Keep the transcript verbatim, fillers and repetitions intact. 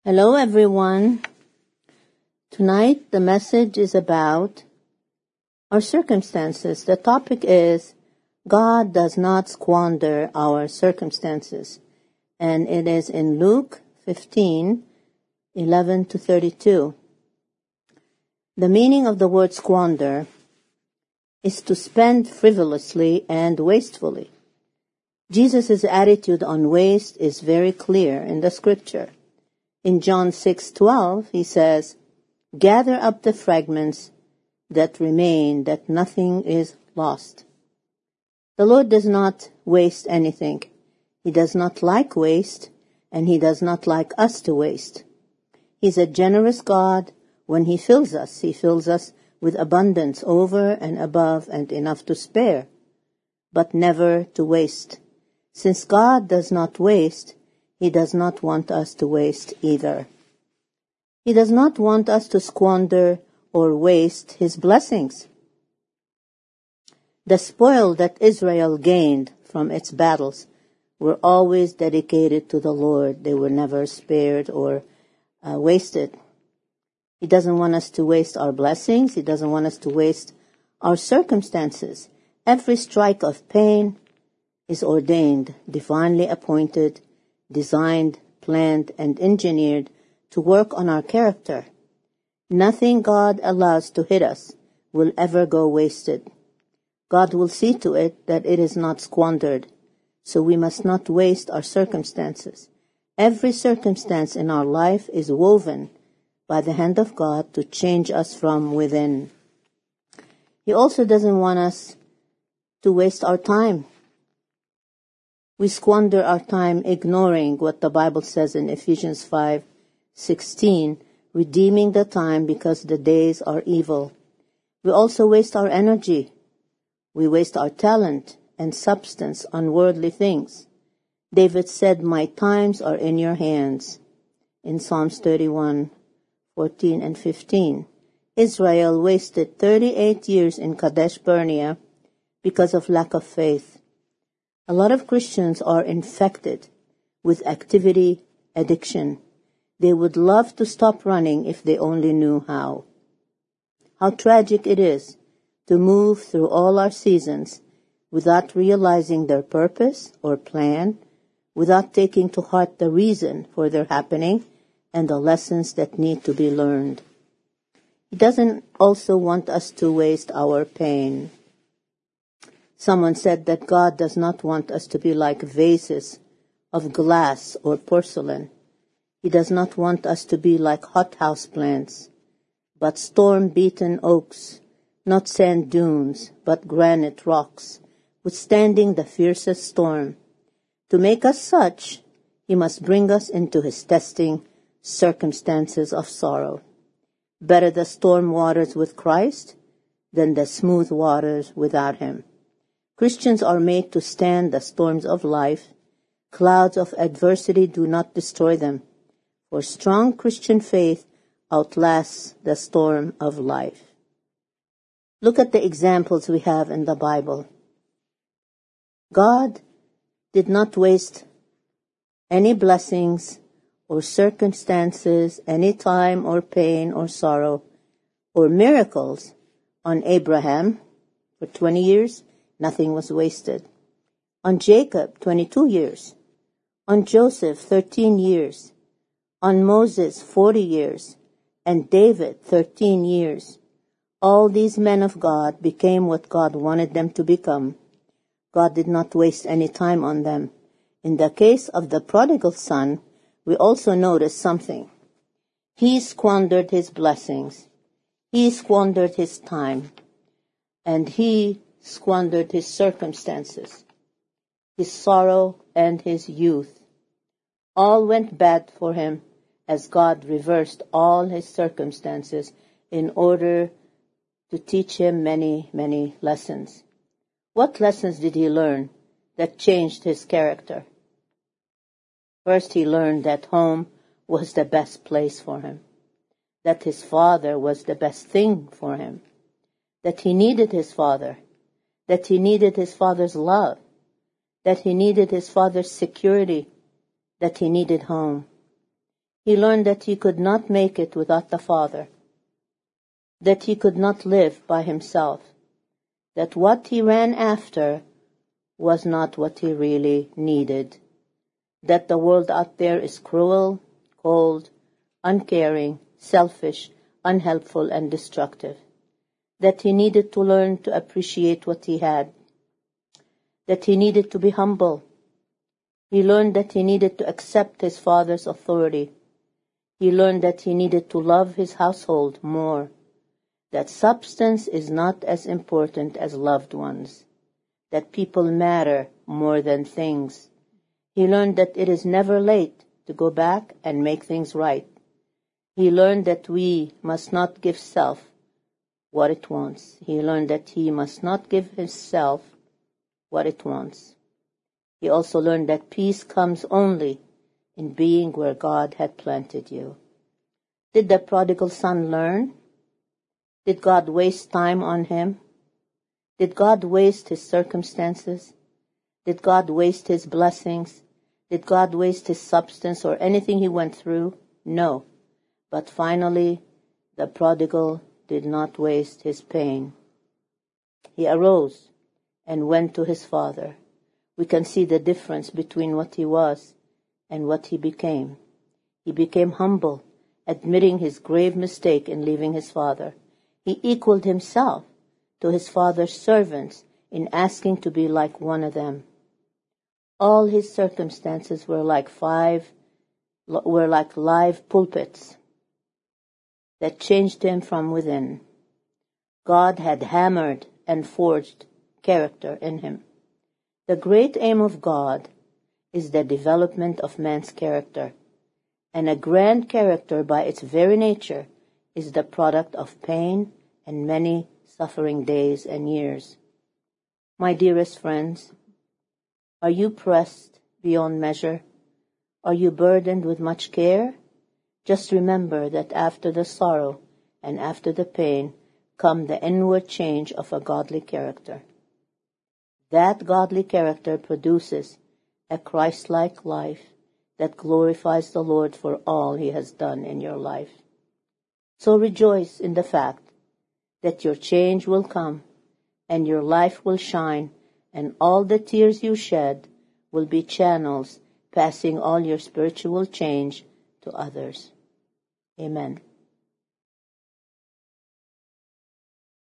Hello everyone. Tonight the message is about our circumstances. The topic is God does not squander our circumstances. And it is in Luke fifteen, eleven to thirty-two. The meaning of the word squander is to spend frivolously and wastefully. Jesus' attitude on waste is very clear in the scripture. In John six twelve, he says, "Gather up the fragments that remain, that nothing is lost." The Lord does not waste anything. He does not like waste, and he does not like us to waste. He's a generous God. When he fills us, he fills us with abundance over and above and enough to spare, but never to waste. Since God does not waste, he does not want us to waste either. He does not want us to squander or waste his blessings. The spoil that Israel gained from its battles were always dedicated to the Lord. They were never spared or uh, wasted. He doesn't want us to waste our blessings. He doesn't want us to waste our circumstances. Every strike of pain is ordained, divinely appointed, designed, planned, and engineered to work on our character. Nothing God allows to hit us will ever go wasted. God will see to it that it is not squandered, so we must not waste our circumstances. Every circumstance in our life is woven by the hand of God to change us from within. He also doesn't want us to waste our time. We squander our time ignoring what the Bible says in Ephesians five sixteen, redeeming the time because the days are evil. We also waste our energy. We waste our talent and substance on worldly things. David said, "My times are in your hands," in Psalms thirty-one, fourteen and fifteen. Israel wasted thirty-eight years in Kadesh Barnea because of lack of faith. A lot of Christians are infected with activity addiction. They would love to stop running if they only knew how. How tragic it is to move through all our seasons without realizing their purpose or plan, without taking to heart the reason for their happening and the lessons that need to be learned. He doesn't also want us to waste our pain. Someone said that God does not want us to be like vases of glass or porcelain. He does not want us to be like hothouse plants, but storm-beaten oaks, not sand dunes, but granite rocks, withstanding the fiercest storm. To make us such, he must bring us into his testing circumstances of sorrow. Better the storm waters with Christ than the smooth waters without him. Christians are made to stand the storms of life. Clouds of adversity do not destroy them, for strong Christian faith outlasts the storm of life. Look at the examples we have in the Bible. God did not waste any blessings or circumstances, any time or pain or sorrow or miracles on Abraham for twenty years. Nothing was wasted. On Jacob, twenty-two years. On Joseph, thirteen years. On Moses, forty years. And David, thirteen years. All these men of God became what God wanted them to become. God did not waste any time on them. In the case of the prodigal son, we also notice something. He squandered his blessings. He squandered his time. And he squandered his circumstances, his sorrow and his youth. All went bad for him as God reversed all his circumstances in order to teach him many, many lessons. What lessons did he learn that changed his character? First, he learned that home was the best place for him, that his father was the best thing for him, that he needed his father, that he needed his father's love, that he needed his father's security, that he needed home. He learned that he could not make it without the Father, that he could not live by himself, that what he ran after was not what he really needed, that the world out there is cruel, cold, uncaring, selfish, unhelpful, and destructive, that he needed to learn to appreciate what he had, that he needed to be humble. He learned that he needed to accept his father's authority. He learned that he needed to love his household more, that substance is not as important as loved ones, that people matter more than things. He learned that it is never late to go back and make things right. He learned that we must not give self what it wants. He learned that he must not give himself what it wants. He also learned that peace comes only in being where God had planted you. Did the prodigal son learn? Did God waste time on him? Did God waste his circumstances? Did God waste his blessings? Did God waste his substance or anything he went through? No. But finally, the prodigal did not waste his pain. He arose and went to his father. We can see the difference between what he was and what he became. He became humble, admitting his grave mistake in leaving his father. He equaled himself to his father's servants in asking to be like one of them. All his circumstances were like five, were like live pulpits that changed him from within. God had hammered and forged character in him. The great aim of God is the development of man's character, and a grand character by its very nature is the product of pain and many suffering days and years. My dearest friends, are you pressed beyond measure? Are you burdened with much care? Just remember that after the sorrow and after the pain come the inward change of a godly character. That godly character produces a Christ-like life that glorifies the Lord for all he has done in your life. So rejoice in the fact that your change will come and your life will shine, and all the tears you shed will be channels passing all your spiritual change to others. Amen.